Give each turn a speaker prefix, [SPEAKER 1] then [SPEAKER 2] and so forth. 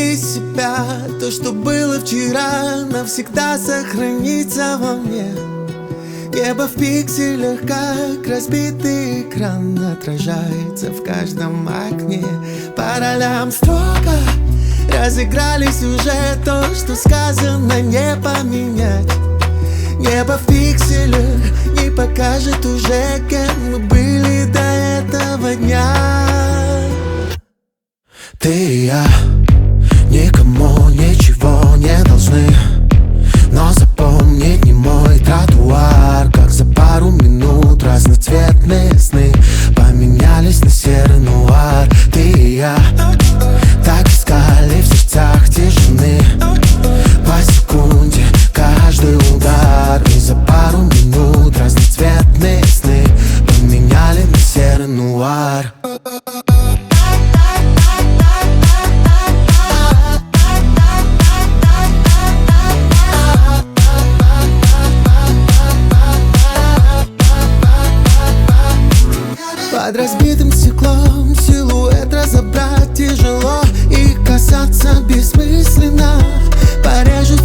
[SPEAKER 1] из себя. То, что было вчера, навсегда сохранится во мне. Небо в пикселях, как разбитый экран, отражается в каждом окне. По ролям строго разыграли сюжет, то, что сказано, не поменять. Небо в пикселях не покажет уже, кем мы были до этого дня. Ты и я никому ничего не должны, но запомнить не мой тротуар, как за пару минут разноцветные сны поменялись на серый нуар. Ты и я так искали в сердцах тишины, по секунде каждый удар, и за пару минут разноцветные сны поменяли на серый нуар. Под разбитым стеклом силуэт разобрать тяжело, и касаться бессмысленно. Порежу